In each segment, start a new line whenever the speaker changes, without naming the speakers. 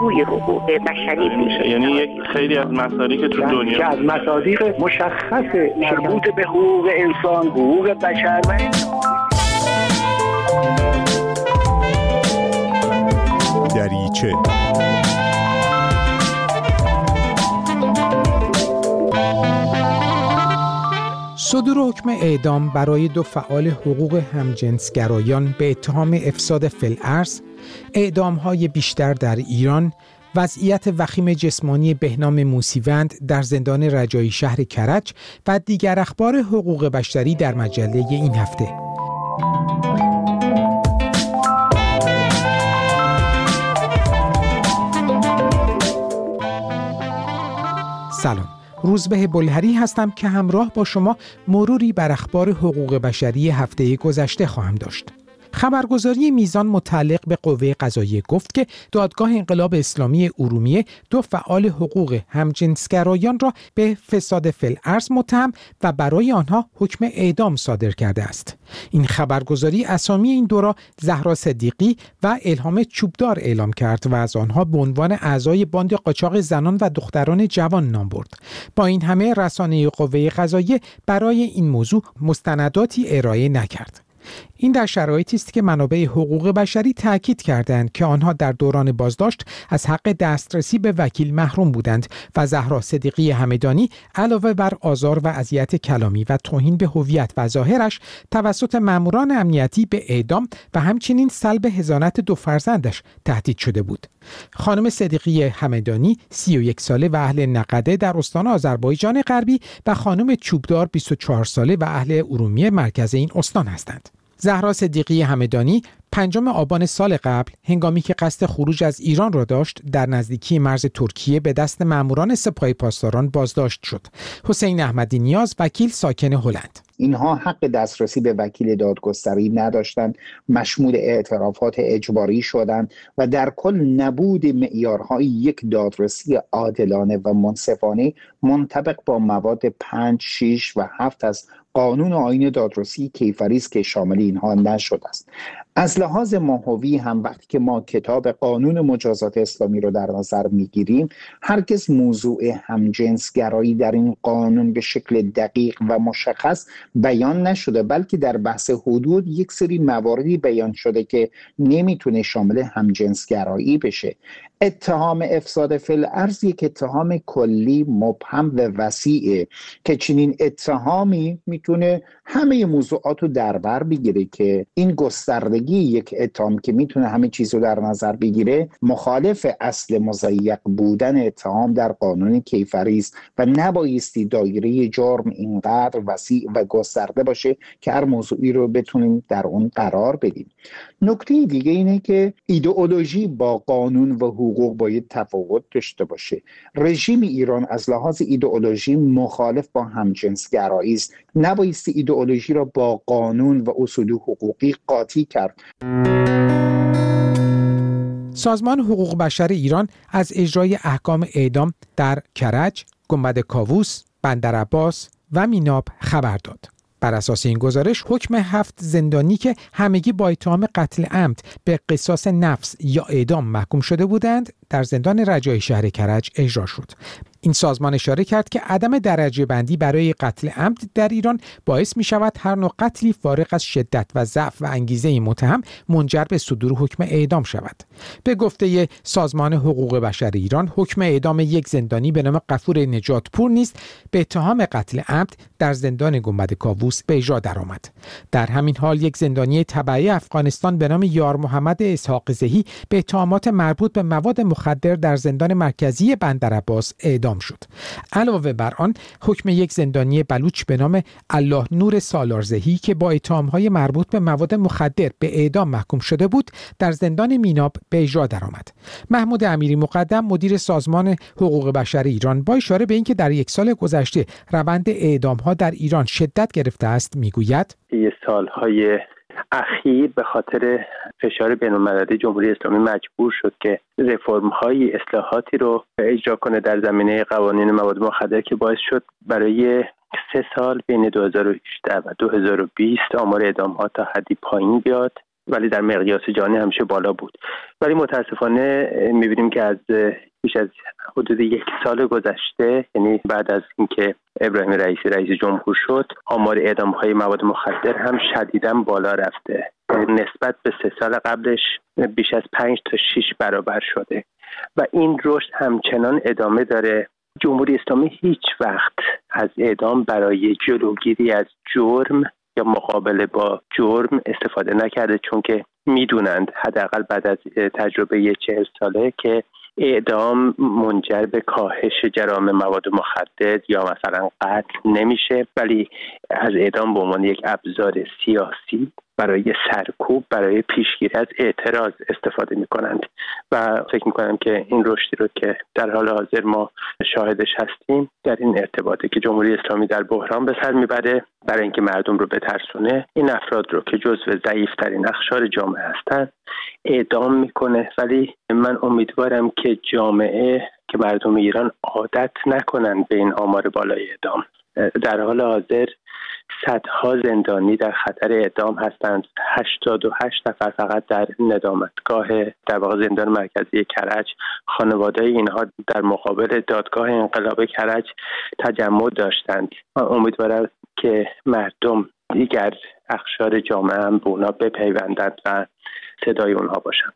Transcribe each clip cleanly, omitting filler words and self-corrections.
بازگوی حقوق بشری میشه.
یعنی یک خیلی از مصادیق که تو دنیا
که از مصادیق مشخص مربوط به حقوق انسان، حقوق بشر و
دریچه. صدور حکم اعدام برای 2 فعال حقوق همجنسگرایان به اتهام افساد فی‌الارض، اعدام‌های بیشتر در ایران، وضعیت وخیم جسمانی بهنام موسیوند در زندان رجایی شهر کرج و دیگر اخبار حقوق بشری در مجله این هفته. سلام، روزبه بلهری هستم که همراه با شما مروری بر اخبار حقوق بشری هفته گذشته خواهم داشت. خبرگزاری میزان متعلق به قوه قضاییه گفت که دادگاه انقلاب اسلامی ارومیه 2 فعال حقوق همجنسگرایان را به فساد فی‌الارض متهم و برای آنها حکم اعدام صادر کرده است. این خبرگزاری اسامی این 2 را زهرا صدیقی و الهام چوبدار اعلام کرد و از آنها به عنوان اعضای باند قاچاق زنان و دختران جوان نام برد. با این همه رسانه قوه قضاییه برای این موضوع مستنداتی ارائه نکرد. این در شرایطی است که منابع حقوق بشری تاکید کردند که آنها در دوران بازداشت از حق دسترسی به وکیل محروم بودند و زهرا صدیقی همدانی علاوه بر آزار و اذیت کلامی و توهین به هویت و ظاهرش توسط ماموران امنیتی به اعدام و همچنین سلب حضانت 2 فرزندش تهدید شده بود. خانم صدیقی همدانی 31 ساله و اهل نقده در استان آذربایجان غربی و خانم چوبدار 24 ساله و اهل ارومیه مرکز این استان هستند. زهرا صدیقی همدانی 5 آبان سال قبل هنگامی که قصد خروج از ایران را داشت در نزدیکی مرز ترکیه به دست ماموران سپاه پاسداران بازداشت شد. حسین احمدی نیاز وکیل ساکن هلند:
اینها حق دسترسی به وکیل دادگستری نداشتند، مشمول اعترافات اجباری شدند و در کل نبود معیارهای یک دادرسی عادلانه و منصفانه منطبق با مواد 5، 6 و 7 از قانون و آیین دادرسی کیفری است که شامل اینها نشده است. از لحاظ ماهوی هم وقتی که ما کتاب قانون مجازات اسلامی رو در نظر میگیریم، هرگز موضوع همجنسگرایی در این قانون به شکل دقیق و مشخص بیان نشده، بلکه در بحث حدود یک سری مواردی بیان شده که نمیتونه شامل همجنسگرایی بشه. اتهام افساد فی‌الارض یک اتهام کلی مبهم و وسیعه که چنین اتهامی میتونه همه موضوعات رو در بر بگیره که این گستردگی یک اتهام که میتونه همه چیز رو در نظر بگیره مخالف اصل مضیق بودن اتهام در قانون کیفری است و نبایستی دایره جرم اینقدر وسیع و گسترده باشه که هر موضوعی رو بتونیم در اون قرار بدیم. نکته دیگه اینه که ایدئولوژی با قانون و حقوق باید تفاوت داشته باشه. رژیم ایران از لحاظ ایدئولوژی مخالف با همجنسگرایی است. نبایستی ایدئولوژی را با قانون و اصول حقوقی قاطی کرد.
سازمان حقوق بشر ایران از اجرای احکام اعدام در کرج، گنبد کاووس، بندرعباس و میناب خبر داد. بر اساس این گزارش حکم 7 زندانی که همگی با اتهام قتل عمد به قصاص نفس یا اعدام محکوم شده بودند در زندان رجایی شهر کرج اجرا شد. این سازمان اشاره کرد که عدم درجه بندی برای قتل عمد در ایران باعث می شود هر نوع قتلی فارغ از شدت و ضعف و انگیزه متهم منجر به صدور حکم اعدام شود. به گفته سازمان حقوق بشر ایران، حکم اعدام یک زندانی به نام غفور نجاتپور نیز به اتهام قتل عمد در زندان گنبد کاووس به اجرا درآمد. در همین حال یک زندانی تبعی افغانستان به نام یار محمد اسحاق زهی به اتهامات مربوط به مواد مخدر در زندان مرکزی بندرعباس اعدام شد. علاوه بر آن، حکم یک زندانی بلوچ به نام الله نور سالارزهی که با اتهام‌های مربوط به مواد مخدر به اعدام محکوم شده بود در زندان میناب به اجرا درآمد. محمود امیری مقدم مدیر سازمان حقوق بشر ایران با اشاره به اینکه در 1 سال گذشته روند اعدام‌ها در ایران شدت گرفته است میگوید:
سال‌های اخیر به خاطر فشار بین‌المللی جمهوری اسلامی مجبور شد که رفرم‌های اصلاحاتی رو اجرا کنه در زمینه قوانین مواد مخدر که باعث شد برای 3 سال بین 2018 و 2020 آمار اعدام‌ها تا حدی پایین بیاد ولی در مقیاس جهانی همیشه بالا بود. ولی متاسفانه می‌بینیم که از بیش از حدود 1 سال گذشته، یعنی بعد از اینکه ابراهیم رئیسی رئیس جمهور شد، آمار اعدام‌های مواد مخدر هم شدیداً بالا رفته. نسبت به 3 سال قبلش بیش از 5 تا 6 برابر شده و این رشد همچنان ادامه داره. جمهوری اسلامی هیچ وقت از اعدام برای جلوگیری از جرم یا مقابله با جرم استفاده نکرده، چون که میدونند حداقل بعد از تجربه 40 ساله که اعدام منجر به کاهش جرائم مواد مخدر یا مثلا قتل نمیشه، ولی از اعدام به عنوان یک ابزار سیاسی برای سرکوب، برای پیشگیری از اعتراض استفاده میکنند و فکر میکنم که این رشدی رو که در حال حاضر ما شاهدش هستیم در این ارتباطه که جمهوری اسلامی در بحران به سر میبره برای اینکه مردم رو بترسونه. این افراد رو که جزو ضعیف‌ترین اقشار جامعه هستند اعدام میکنه، ولی من امیدوارم که جامعه، که مردم ایران عادت نکنن به این آمار بالای اعدام. در حال حاضر صدها زندانی در خطر اعدام هستند. 88 نفر فقط در ندامتگاه در واقع زندان مرکزی کرج، خانواده اینها در مقابل دادگاه انقلاب کرج تجمع داشتند. من امیدوارم که مردم، دیگر اقشار جامعه هم به اونا بپیوندند و صدای اونها باشند.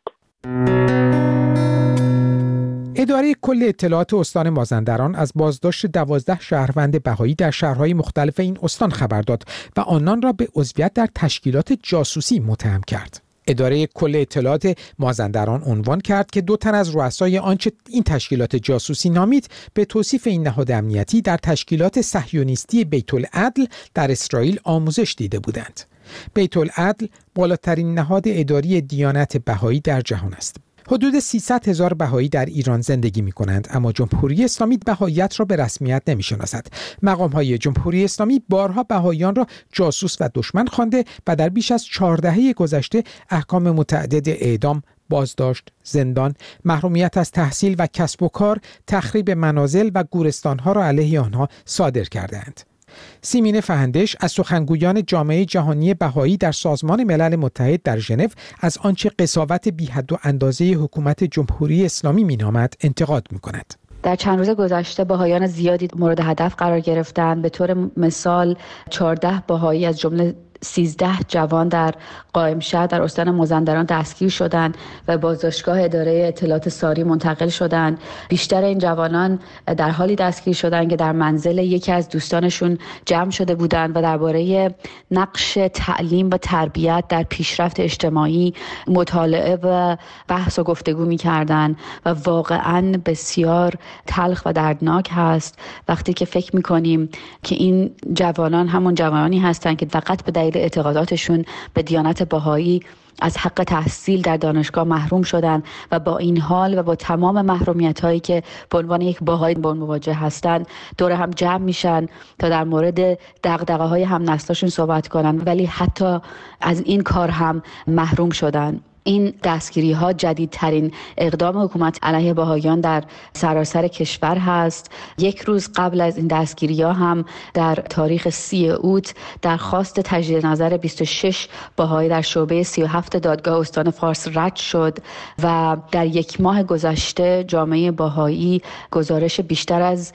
اداره کل اطلاعات استان مازندران از بازداشت 12 شهروند بهایی در شهرهای مختلف این استان خبر داد و آنان را به عضویت در تشکیلات جاسوسی متهم کرد. اداره کل اطلاعات مازندران عنوان کرد که 2 تن از رؤسای آنچه این تشکیلات جاسوسی نامید به توصیف این نهاد امنیتی در تشکیلات صهیونیستی بیت العدل در اسرائیل آموزش دیده بودند. بیت العدل بالاترین نهاد اداری دیانت بهایی در جهان است. حدود 300,000 بهایی در ایران زندگی می کنند، اما جمهوری اسلامی بهاییت را به رسمیت نمی شناسد. مقام‌های جمهوری اسلامی بارها بهاییان را جاسوس و دشمن خوانده و در بیش از 4 دهه گذشته احکام متعدد اعدام، بازداشت، زندان، محرومیت از تحصیل و کسب و کار، تخریب منازل و گورستان‌ها را علیه آنها صادر کرده‌اند. سیمین فهندش از سخنگویان جامعه جهانی بهایی در سازمان ملل متحد در ژنو از آنچه قساوت بی‌حد و اندازه حکومت جمهوری اسلامی می‌نامد انتقاد می‌کند.
در چند روز گذشته بهایان زیادی مورد هدف قرار گرفتند. به طور مثال 14 بهایی از جمله 13 جوان در قائمشهر در استان مازندران دستگیر شدند و بازداشتگاه اداره اطلاعات ساری منتقل شدند. بیشتر این جوانان در حالی دستگیر شدند که در منزل یکی از دوستانشون جمع شده بودند و درباره نقش تعلیم و تربیت در پیشرفت اجتماعی مطالعه و بحث و گفتگو می‌کردند و واقعاً بسیار تلخ و دردناک هست وقتی که فکر می‌کنیم که این جوانان همون جوانانی هستند که فقط به اعتقاداتشون به دیانت بهایی از حق تحصیل در دانشگاه محروم شدن و با این حال و با تمام محرومیت هایی که به عنوان یک بهایی با اون مواجه هستن دور هم جمع میشن تا در مورد دغدغه های هم نسلاشون صحبت کنن، ولی حتی از این کار هم محروم شدن. این دستگیری ها جدیدترین اقدام حکومت علیه بهاییان در سراسر کشور هست. 1 روز قبل از این دستگیری ها هم در تاریخ 30 اوت درخواست تجدید نظر 26 بهایی در شعبه 37 دادگاه استان فارس رد شد و در 1 ماه گذشته جامعه بهایی گزارش بیشتر از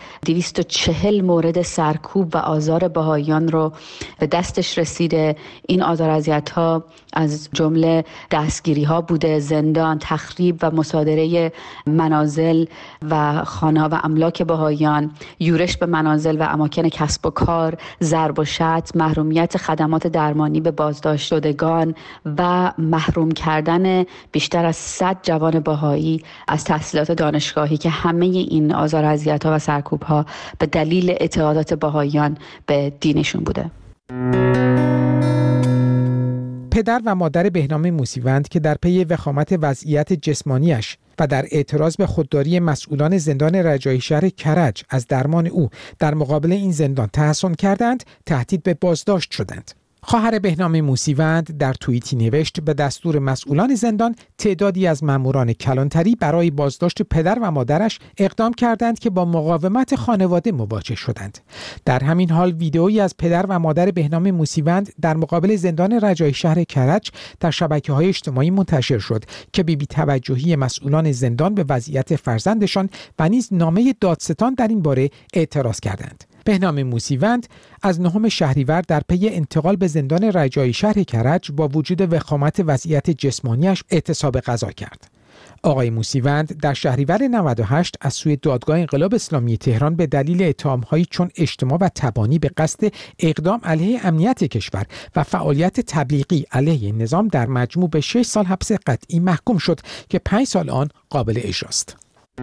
240 مورد سرکوب و آزار بهاییان رو به دستش رسیده. این آزار اذیت ها از جمله دستگیری ها بوده، زندان، تخریب و مصادره منازل و خانه و املاک بهاییان، یورش به منازل و اماکن کسب و کار، ضرب و شتم، محرومیت خدمات درمانی به بازداشت شدگان و محروم کردن بیشتر از 100 جوان بهایی از تحصیلات دانشگاهی که همه این آزار اذیت ها و سرکوب ها به دلیل اعتقادات بهاییان به دینشون بوده.
پدر و مادر بهنام موسیوند که در پی وخامت وضعیت جسمانیش و در اعتراض به خودداری مسئولان زندان رجایی شهر کرج از درمان او در مقابل این زندان تحصن کردند، تهدید به بازداشت شدند. خواهر بهنام موسیوند در توییتی نوشت به دستور مسئولان زندان تعدادی از ماموران کلانتری برای بازداشت پدر و مادرش اقدام کردند که با مقاومت خانواده مواجه شدند. در همین حال ویدئویی از پدر و مادر بهنام موسیوند در مقابل زندان رجایی شهر کرج در شبکه‌های اجتماعی منتشر شد که به بی‌توجهی مسئولان زندان به وضعیت فرزندشان و نیز نامه دادستان در این باره اعتراض کردند. بهنام موسیوند از 9 شهریور در پی انتقال به زندان رجایی شهر کرج با وجود وخامت وضعیت جسمانیش اعتصاب غذا کرد. آقای موسیوند در شهریور 98 از سوی دادگاه انقلاب اسلامی تهران به دلیل اتهام‌هایی چون اجتماع و تبانی به قصد اقدام علیه امنیت کشور و فعالیت تبلیغی علیه نظام در مجموع به 6 سال حبس قطعی محکوم شد که 5 سال آن قابل اجراست.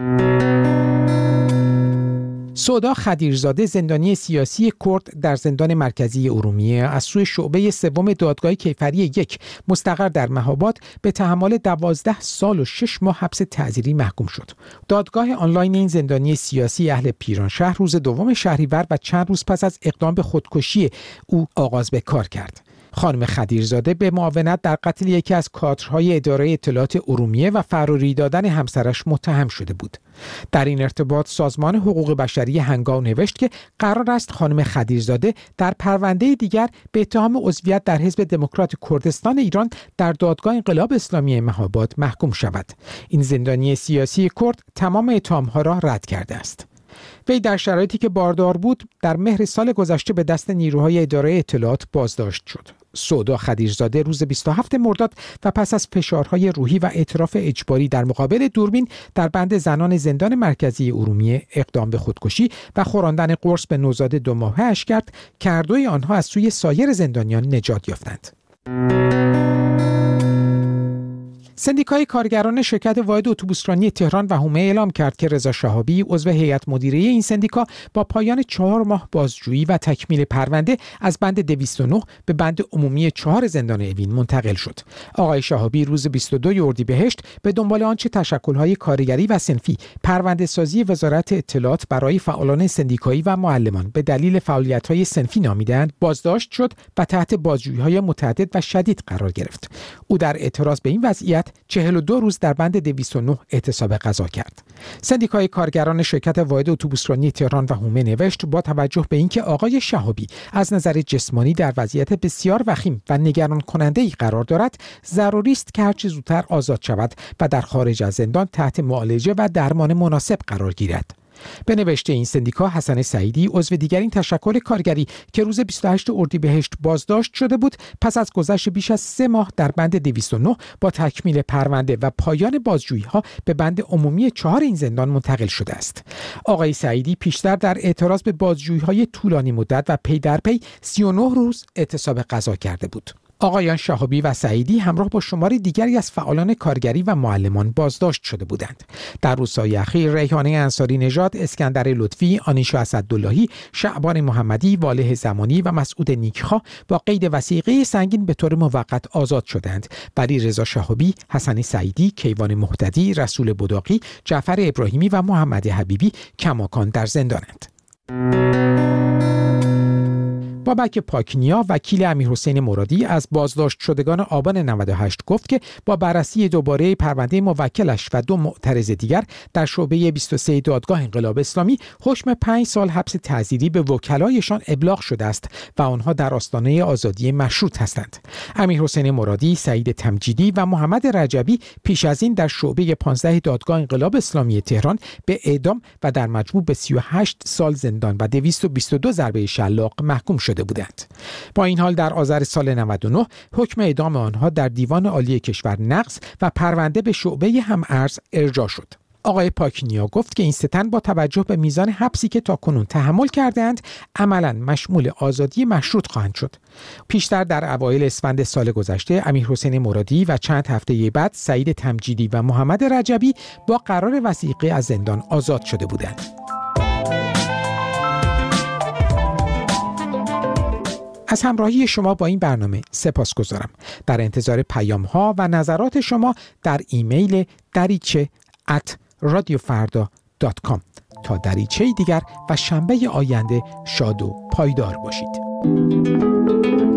سودا خدیرزاده زندانی سیاسی کرد در زندان مرکزی ارومیه از سوی شعبه سوم دادگاه کیفری 1 مستقر در مهاباد به تحمل 12 سال و 6 ماه حبس تعزیری محکوم شد. دادگاه آنلاین این زندانی سیاسی اهل پیرانشهر روز 2 شهریور و چند روز پس از اقدام به خودکشی او آغاز به کار کرد. خانم خدیرزاده به معاونت در قتل یکی از کادرهای اداره اطلاعات ارومیه و فراری دادن همسرش متهم شده بود. در این ارتباط سازمان حقوق بشری هنگاو نوشت که قرار است خانم خدیرزاده در پرونده دیگر به اتهام عضویت در حزب دموکرات کردستان ایران در دادگاه انقلاب اسلامی مهاباد محکوم شود. این زندانی سیاسی کرد تمام اتهام‌ها را رد کرده است. وی در شرایطی که باردار بود در مهر سال گذشته به دست نیروهای اداره اطلاعات بازداشت شد. سودا خدیرزاده روز 27 مرداد و پس از فشارهای روحی و اعتراف اجباری در مقابل دوربین در بند زنان زندان مرکزی ارومیه اقدام به خودکشی و خوراندن قرص به نوزاد 2 ماهه‌اش کرد که هر دوی آنها از سوی سایر زندانیان نجات یافتند. سندیکای کارگران شرکت واحد اتوبوسرانی تهران و حومه اعلام کرد که رضا شهابی عضو هیئت مدیره این سندیکا با پایان 4 ماه بازجویی و تکمیل پرونده از بند 209 به بند عمومی 4 زندان اوین منتقل شد. آقای شهابی روز 22 اردیبهشت به دنبال آنچه تشکل‌های کارگری و صنفی پرونده سازی وزارت اطلاعات برای فعالان سندیکایی و معلمان به دلیل فعالیت‌های صنفی نامیدند بازداشت شد و تحت بازجویی‌های متعدد و شدید قرار گرفت. او در اعتراض به این وضعیت 42 روز در بند 209 اعتصاب غذا کرد. سندیکای کارگران شرکت واحد اتوبوسرانی تهران و حومه نوشت با توجه به اینکه آقای شهابی از نظر جسمانی در وضعیت بسیار وخیم و نگران کننده‌ای قرار دارد، ضروری است که هر چه زودتر آزاد شود و در خارج از زندان تحت معالجه و درمان مناسب قرار گیرد. به نوشته این سندیکا حسن سعیدی عضو دیگر این تشکل کارگری که روز 28 اردیبهشت بازداشت شده بود پس از گذشت بیش از 3 ماه در بند 209 با تکمیل پرونده و پایان بازجویی‌ها به بند عمومی 4 این زندان منتقل شده است. آقای سعیدی پیشتر در اعتراض به بازجویی‌های طولانی مدت و پی در پی 39 روز اعتصاب غذا کرده بود. آقایان شهابی و سعیدی همراه با شماری دیگری از فعالان کارگری و معلمان بازداشت شده بودند. در روزهای اخیر ریحانه انصاری نژاد، اسکندر لطفی، آنیشا اسداللهی، شعبان محمدی، واله زمانی و مسعود نیکخواه با قید وثیقه سنگین به طور موقت آزاد شدند، ولی رضا شهابی، حسن سعیدی، کیوان مهتدی، رسول بداقی، جعفر ابراهیمی و محمد حبیبی کماکان در زندانند. بابک پاکنیا وکیل امیرحسین مرادی از بازداشت شدگان آبان 98 گفت که با بررسی دوباره پرونده موکلش و 2 معترض دیگر در شعبه 23 دادگاه انقلاب اسلامی حکم 5 سال حبس تعزیری به وکلایشان ابلاغ شده است و آنها در آستانه آزادی مشروط هستند. امیرحسین مرادی، سعید تمجیدی و محمد رجبی پیش از این در شعبه 15 دادگاه انقلاب اسلامی تهران به اعدام و در مجموع به 38 سال زندان و 222 ضربه شلاق محکوم شده بودند. با این حال در آذر سال 99 حکم اعدام آنها در دیوان عالی کشور نقض و پرونده به شعبه هم‌ارز ارجاع شد. آقای پاکنیا گفت که این 3 تن با توجه به میزان حبسی که تاکنون تحمل کردند عملاً مشمول آزادی مشروط خواهند شد. پیشتر در اوایل اسفند سال گذشته امیرحسین مرادی و چند هفته بعد سعید تمجیدی و محمد رجبی با قرار وثیقه از زندان آزاد شده بودند. از همراهی شما با این برنامه سپاسگزارم. در انتظار پیام‌ها و نظرات شما در ایمیل dariche@radiofarda.com. تا دریچه دیگر و شنبه آینده شاد و پایدار باشید.